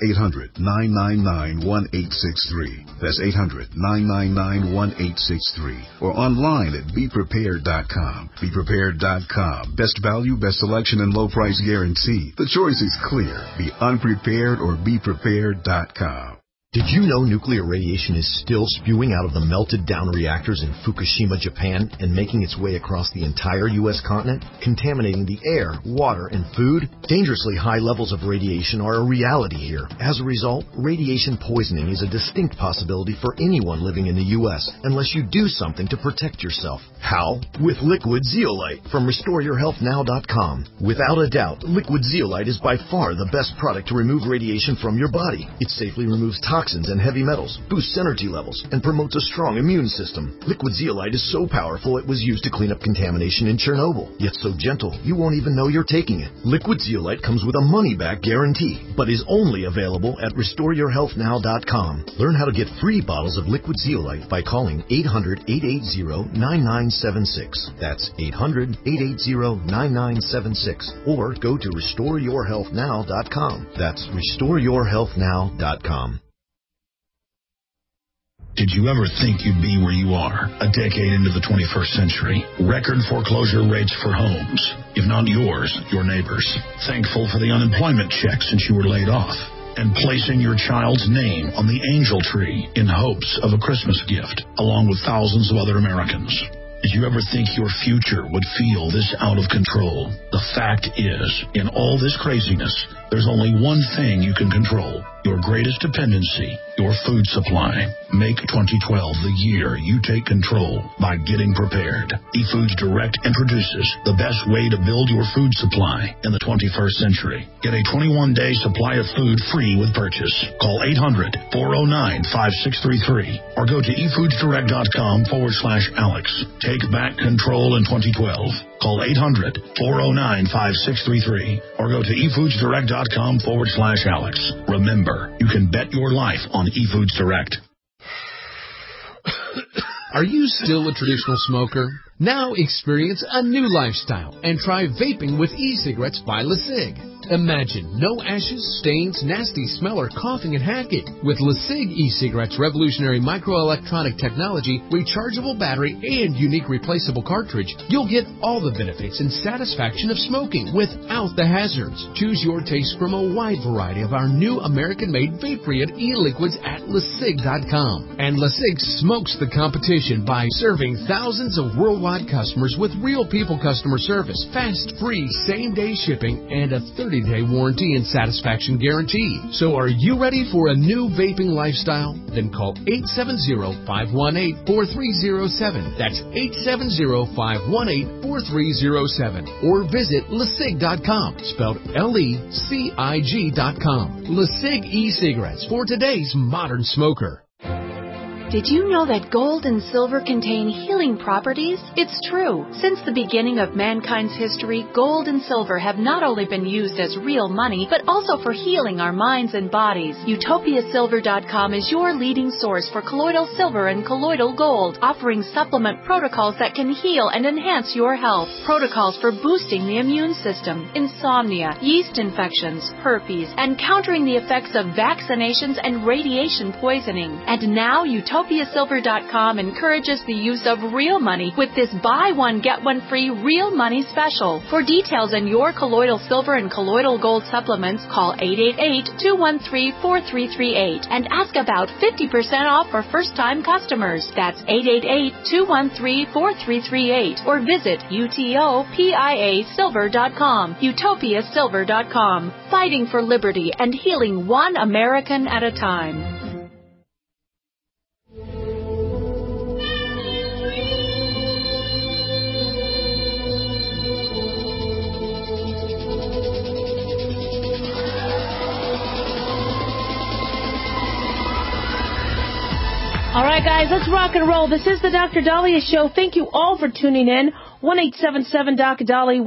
800-999-1863. That's 800-999-1863. Or online at BePrepared.com. BePrepared.com. Best value, best selection, and low price guarantee. The choice is clear. Be unprepared or BePrepared.com.
Did you know nuclear radiation is still spewing out of the melted down reactors in Fukushima, Japan, and making its way across the entire U.S. continent, contaminating the air, water, and food? Dangerously high levels of radiation are a reality here. As a result, radiation poisoning is a distinct possibility for anyone living in the U.S. unless you do something to protect yourself. How? With Liquid Zeolite from RestoreYourHealthNow.com. Without a doubt, Liquid Zeolite is by far the best product to remove radiation from your body. It safely removes toxins and heavy metals, boosts energy levels, and promotes a strong immune system. Liquid Zeolite is so powerful it was used to clean up contamination in Chernobyl, yet so gentle you won't even know you're taking it. Liquid Zeolite comes with a money-back guarantee, but is only available at RestoreYourHealthNow.com. Learn how to get free bottles of Liquid Zeolite by calling 800-880-9976. That's 800-880-9976. Or go to RestoreYourHealthNow.com. That's RestoreYourHealthNow.com.
Did you ever think you'd be where you are a decade into the 21st century? Record foreclosure rates for homes, if not yours, your neighbors. Thankful for the unemployment check since you were laid off. And placing your child's name on the angel tree in hopes of a Christmas gift, along with thousands of other Americans. Did you ever think your future would feel this out of control? The fact is, in all this craziness, there's only one thing you can control. Your greatest dependency, your food supply. Make 2012 the year you take control by getting prepared. eFoods Direct introduces the best way to build your food supply in the 21st century. Get a 21-day supply of food free with purchase. Call 800-409-5633 or go to efoodsdirect.com/Alex. Take back control in 2012. Call 800-409-5633 or go to efoodsdirect.com/Alex. Remember, you can bet your life on eFoods Direct.
Are you still a traditional smoker? Now experience a new lifestyle and try vaping with e-cigarettes by LeSig. Imagine no ashes, stains, nasty smell, or coughing and hacking. With LeSig e-cigarettes' revolutionary microelectronic technology, rechargeable battery, and unique replaceable cartridge, you'll get all the benefits and satisfaction of smoking without the hazards. Choose your taste from a wide variety of our new American-made vape-free e-liquids at LeSig.com. And LeSig smokes the competition by serving thousands of worldwide customers with real people customer service, fast, free, same-day shipping, and a 30-day warranty and satisfaction guarantee. So are you ready for a new vaping lifestyle? Then call 870-518-4307. That's 870-518-4307. Or visit LeSig.com, spelled LECIG.com. LeSig e-cigarettes for today's modern smoker.
Did you know that gold and silver contain healing properties? It's true. Since the beginning of mankind's history, gold and silver have not only been used as real money, but also for healing our minds and bodies. UtopiaSilver.com is your leading source for colloidal silver and colloidal gold, offering supplement protocols that can heal and enhance your health. Protocols for boosting the immune system, insomnia, yeast infections, herpes, and countering the effects of vaccinations and radiation poisoning. And now UtopiaSilver.com encourages the use of real money with this buy one, get one free real money special. For details on your colloidal silver and colloidal gold supplements, call 888-213-4338 and ask about 50% off for first-time customers. That's 888-213-4338 or visit UTOPIASilver.com. UtopiaSilver.com. Fighting for liberty and healing one American at a time.
All right, guys, let's rock and roll. This is the Dr. Dahlia Show. Thank you all for tuning in. 1-877-Dr.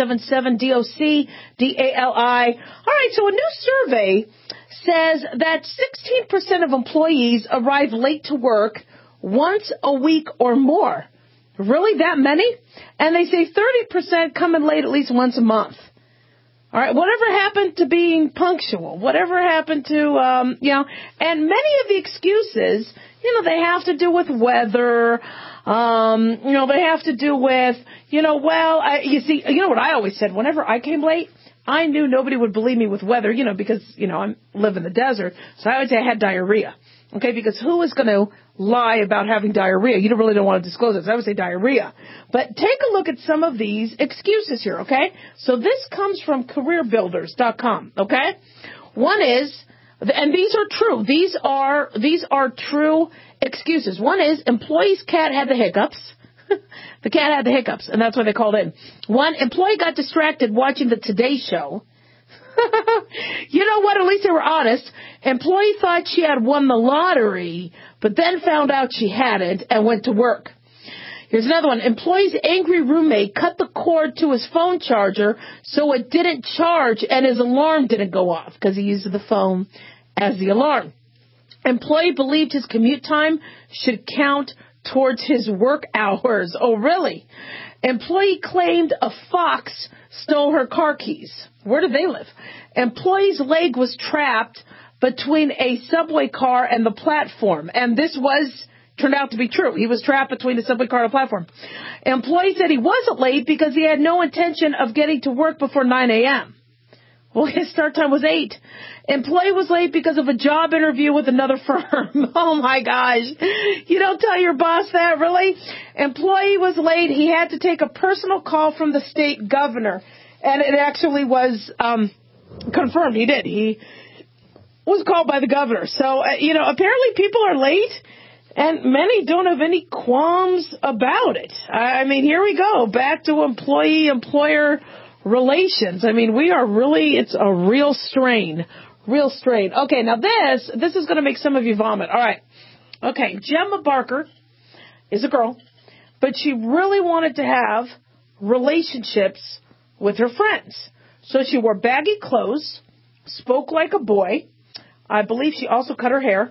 1-877-DOC-DALI. All right, so a new survey says that 16% of employees arrive late to work once a week or more. Really, that many? And they say 30% come in late at least once a month. All right, whatever happened to being punctual? Whatever happened to, and many of the excuses, they have to do with weather. They have to do with, what I always said, whenever I came late, I knew nobody would believe me with weather, because, I live in the desert. So I always say I had diarrhea. Okay, because who is going to lie about having diarrhea? You really don't want to disclose it. So I would say diarrhea. But take a look at some of these excuses here, okay? So this comes from careerbuilders.com, okay? One is, and these are true. These are true excuses. One is employee's cat had the hiccups. The cat had the hiccups, and that's why they called in. One, employee got distracted watching the Today Show. You know what? At least they were honest. Employee thought she had won the lottery, but then found out she hadn't and went to work. Here's another one. Employee's angry roommate cut the cord to his phone charger so it didn't charge and his alarm didn't go off because he used the phone as the alarm. Employee believed his commute time should count towards his work hours. Oh, really? Employee claimed a fox stole her car keys. Where do they live? Employee's leg was trapped between a subway car and the platform. And this turned out to be true. He was trapped between the subway car and the platform. Employee said he wasn't late because he had no intention of getting to work before 9 a.m. Well, his start time was 8. Employee was late because of a job interview with another firm. Oh, my gosh. You don't tell your boss that, really? Employee was late. He had to take a personal call from the state governor. And it actually was confirmed. He did. He was called by the governor. So, apparently people are late, and many don't have any qualms about it. I mean, here we go. Back to employee-employer relations. I mean, it's a real strain. Real strain. Okay, now this is going to make some of you vomit. All right. Okay, Gemma Barker is a girl, but she really wanted to have relationships with her friends. So she wore baggy clothes, spoke like a boy. I believe she also cut her hair.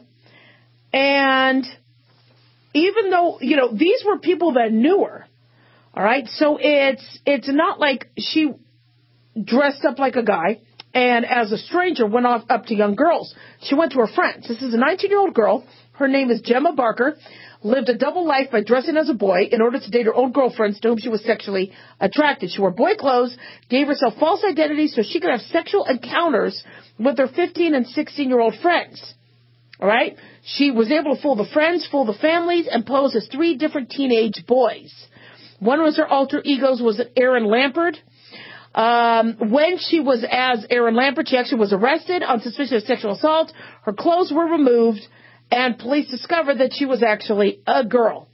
And even though, these were people that knew her. All right, so it's not like she dressed up like a guy and as a stranger went up to young girls. She went to her friends. This is a 19-year-old girl. Her name is Gemma Barker. Lived a double life by dressing as a boy in order to date her old girlfriends to whom she was sexually attracted. She wore boy clothes, gave herself false identities so she could have sexual encounters with her 15 and 16-year-old friends. All right? She was able to fool the friends, fool the families, and pose as 3 different teenage boys. One was her alter egos was Aaron Lampert. When she was as Aaron Lampert, she actually was arrested on suspicion of sexual assault. Her clothes were removed, and police discovered that she was actually a girl.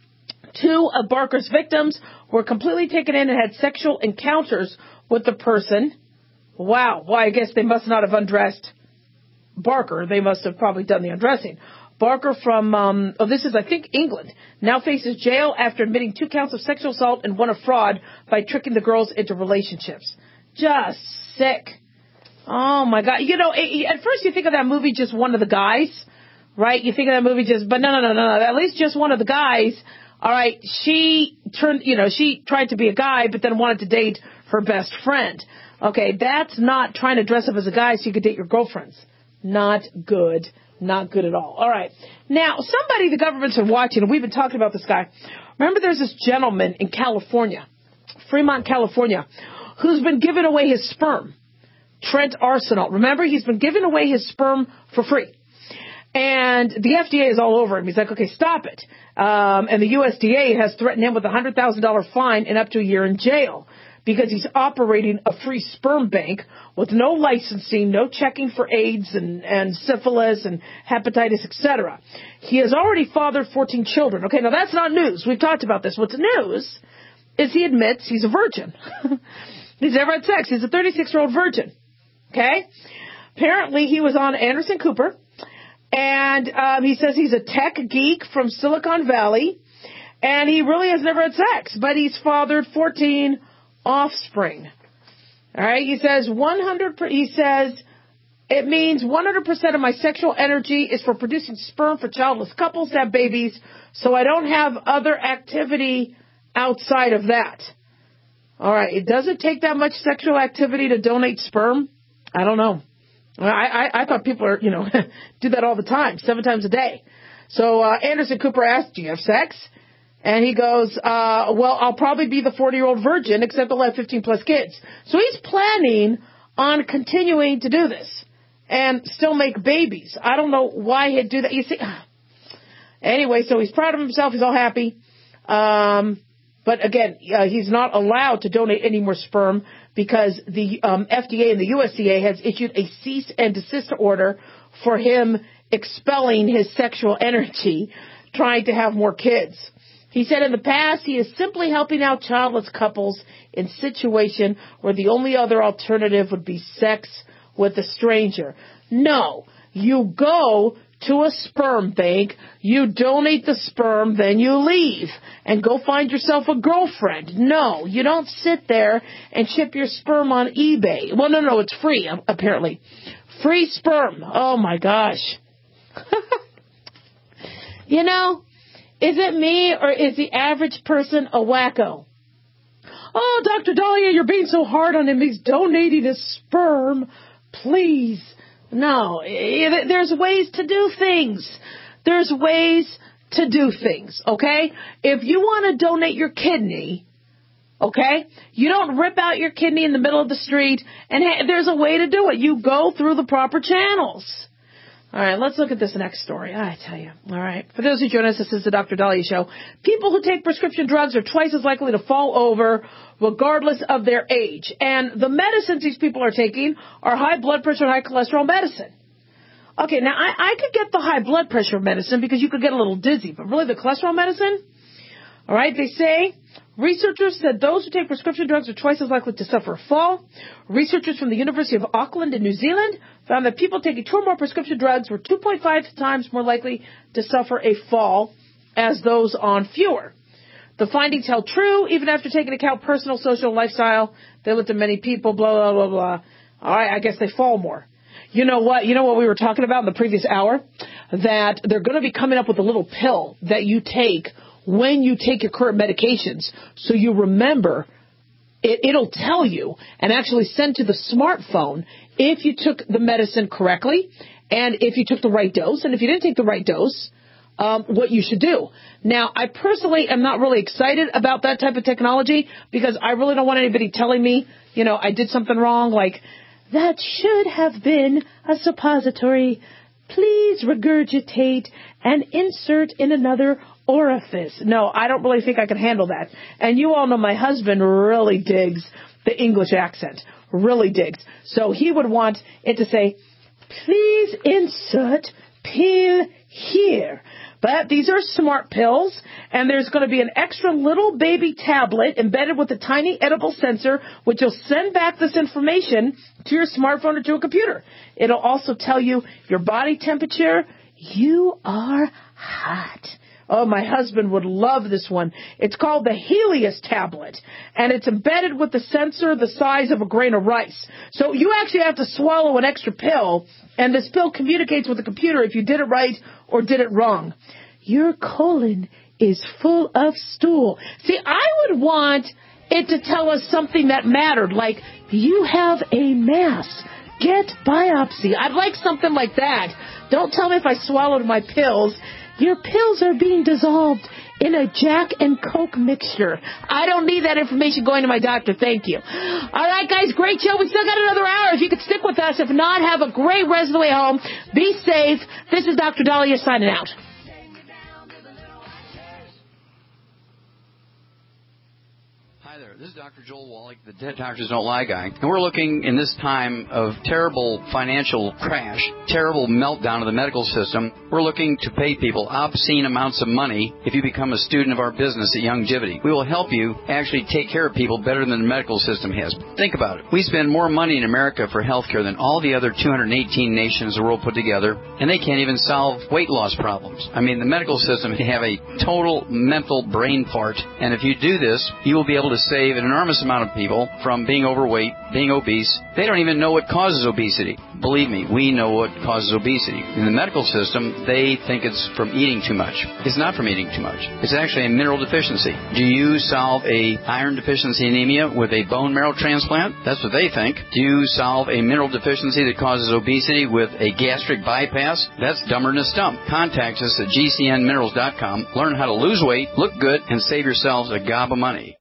2 of Barker's victims were completely taken in and had sexual encounters with the person. Wow. Well, I guess they must not have undressed Barker. They must have probably done the undressing. Barker from, this is, I think, England, now faces jail after admitting 2 counts of sexual assault and 1 of fraud by tricking the girls into relationships. Just sick. Oh, my God. At first you think of that movie, Just One of the Guys, right? You think of that movie but no. At least Just One of the Guys. All right. She tried to be a guy, but then wanted to date her best friend. Okay. That's not trying to dress up as a guy so you could date your girlfriends. Not good. Not good at all. All right. Now, somebody the government's been watching, and we've been talking about this guy. Remember, there's this gentleman in California, Fremont, California, who's been giving away his sperm. Trent Arsenal. Remember, he's been giving away his sperm for free. And the FDA is all over him. He's like, okay, stop it. And the USDA has threatened him with a $100,000 fine and up to a year in jail because he's operating a free sperm bank with no licensing, no checking for AIDS and syphilis and hepatitis, etc. He has already fathered 14 children. Okay, now that's not news. We've talked about this. What's news is he admits he's a virgin. He's never had sex. He's a 36-year-old virgin. Okay? Apparently, he was on Anderson Cooper, and he says he's a tech geek from Silicon Valley, and he really has never had sex, but he's fathered 14 offspring. All right? He says it means 100% of my sexual energy is for producing sperm for childless couples to have babies, so I don't have other activity outside of that. All right. It doesn't take that much sexual activity to donate sperm. I don't know. I thought people are, do that all the time, 7 times a day. So Anderson Cooper asked, do you have sex? And he goes, well, I'll probably be the 40-year-old virgin, except I'll have 15-plus kids. So he's planning on continuing to do this. and still make babies. I don't know why he'd do that. You see, anyway, so he's proud of himself. He's all happy. But again, he's not allowed to donate any more sperm because the FDA and the USDA has issued a cease and desist order for him expelling his sexual energy, trying to have more kids. He said in the past he is simply helping out childless couples in situation where the only other alternative would be sex with a stranger. No, you go to a sperm bank, you donate the sperm, then you leave and go find yourself a girlfriend. No, you don't sit there and ship your sperm on eBay. Well, no, it's free, apparently. Free sperm. Oh, my gosh. You know, is it me or is the average person a wacko? Oh, Dr. Dahlia, you're being so hard on him. He's donating his sperm. Please. No, there's ways to do things. There's ways to do things, okay? If you want to donate your kidney, okay, you don't rip out your kidney in the middle of the street, and there's a way to do it. You go through the proper channels. All right, let's look at this next story. I tell you. All right. For those who join us, this is the Dr. Dahlia Show. People who take prescription drugs are twice as likely to fall over regardless of their age. And the medicines these people are taking are high blood pressure and high cholesterol medicine. Okay, now I could get the high blood pressure medicine because you could get a little dizzy, but really the cholesterol medicine? All right, they say researchers said those who take prescription drugs are twice as likely to suffer a fall. Researchers from the University of Auckland in New Zealand found that people taking 2 or more prescription drugs were 2.5 times more likely to suffer a fall as those on fewer. The findings held true even after taking into account personal, social, lifestyle. They looked at many people, blah, blah, blah, blah. All right, I guess they fall more. You know what? You know what we were talking about in the previous hour? That they're going to be coming up with a little pill that you take when you take your current medications, so you remember, it'll tell you and actually send to the smartphone if you took the medicine correctly and if you took the right dose, and if you didn't take the right dose, what you should do. Now, I personally am not really excited about that type of technology because I really don't want anybody telling me, you know, I did something wrong, like, that should have been a suppository. Please regurgitate and insert in another orifice. No, I don't really think I can handle that. And you all know my husband really digs the English accent. Really digs. So he would want it to say, please insert pill here. But these are smart pills, and there's going to be an extra little baby tablet embedded with a tiny edible sensor, which will send back this information to your smartphone or to a computer. It'll also tell you your body temperature. You are hot. Oh, my husband would love this one. It's called the Helios tablet, and it's embedded with the sensor the size of a grain of rice. So you actually have to swallow an extra pill, and this pill communicates with the computer if you did it right or did it wrong. Your colon is full of stool. See, I would want it to tell us something that mattered, like you have a mass. Get biopsy. I'd like something like that. Don't tell me if I swallowed my pills. Your pills are being dissolved in a Jack and Coke mixture. I don't need that information going to my doctor. Thank you. All right, guys, great show. We still got another hour. If you could stick with us. If not, have a great rest of the way home. Be safe. This is Dr. Dahlia signing out.
This is Dr. Joel Wallach, the Dead Doctors Don't Lie guy. And we're looking in this time of terrible financial crash, terrible meltdown of the medical system. We're looking to pay people obscene amounts of money if you become a student of our business at Youngevity. We will help you actually take care of people better than the medical system has. Think about it. We spend more money in America for health care than all the other 218 nations of the world put together, and they can't even solve weight loss problems. I mean, the medical system can have a total mental brain fart, and if you do this, you will be able to save an enormous amount of people from being overweight, being obese. They don't even know what causes obesity. Believe me, we know what causes obesity. In the medical system, they think it's from eating too much. It's not from eating too much. It's actually a mineral deficiency. Do you solve a iron deficiency anemia with a bone marrow transplant? That's what they think. Do you solve a mineral deficiency that causes obesity with a gastric bypass? That's dumber than a stump. Contact us at gcnminerals.com. Learn how to lose weight, look good, and save yourselves a gob of money.